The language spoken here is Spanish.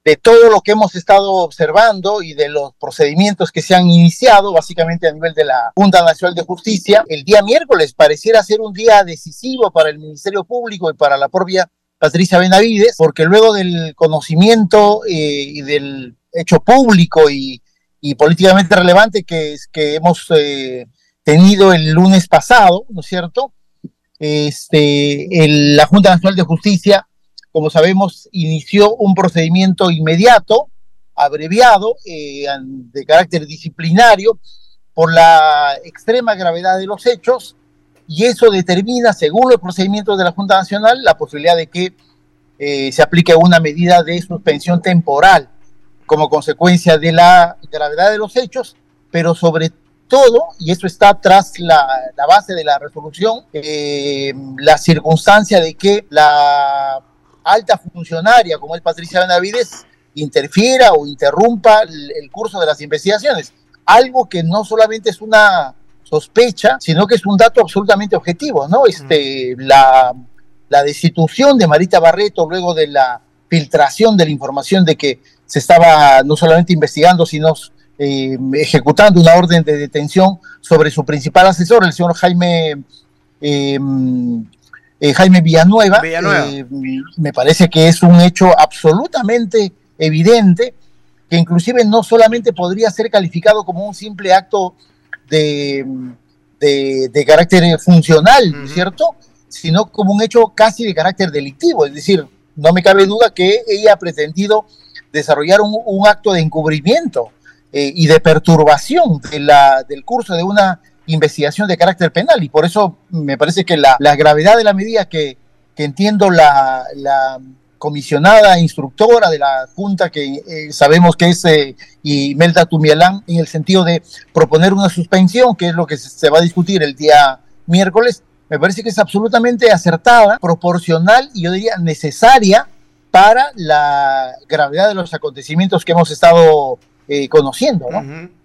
de todo lo que hemos estado observando y de los procedimientos que se han iniciado, básicamente a nivel de la Junta Nacional de Justicia, el día miércoles pareciera ser un día decisivo para el Ministerio Público y para la propia Patricia Benavides, porque luego del conocimiento y del hecho público y políticamente relevante que hemos tenido el lunes pasado, ¿no es cierto? La Junta Nacional de Justicia, como sabemos, inició un procedimiento inmediato, abreviado, de carácter disciplinario, por la extrema gravedad de los hechos, y eso determina, según los procedimientos de la Junta Nacional, la posibilidad de que se aplique una medida de suspensión temporal como consecuencia de la gravedad de los hechos, pero sobre todo, y eso está tras la base de la resolución, la circunstancia de que la alta funcionaria, como es Patricia Benavides, interfiera o interrumpa el curso de las investigaciones. Algo que no solamente es una sospecha, sino que es un dato absolutamente objetivo, ¿no? La destitución de Marita Barreto luego de la filtración de la información de que se estaba no solamente investigando, sino ejecutando una orden de detención sobre su principal asesor, el señor Jaime Villanueva. Me parece que es un hecho absolutamente evidente, que inclusive no solamente podría ser calificado como un simple acto de carácter funcional, ¿cierto?, sino como un hecho casi de carácter delictivo. Es decir, no me cabe duda que ella ha pretendido desarrollar un acto de encubrimiento y de perturbación del curso de una investigación de carácter penal, y por eso me parece que la gravedad de la medida que entiendo la comisionada instructora de la Junta, que sabemos que es Imelda Tumialán, en el sentido de proponer una suspensión, que es lo que se va a discutir el día miércoles, me parece que es absolutamente acertada, proporcional y yo diría necesaria para la gravedad de los acontecimientos que hemos estado conociendo, ¿no?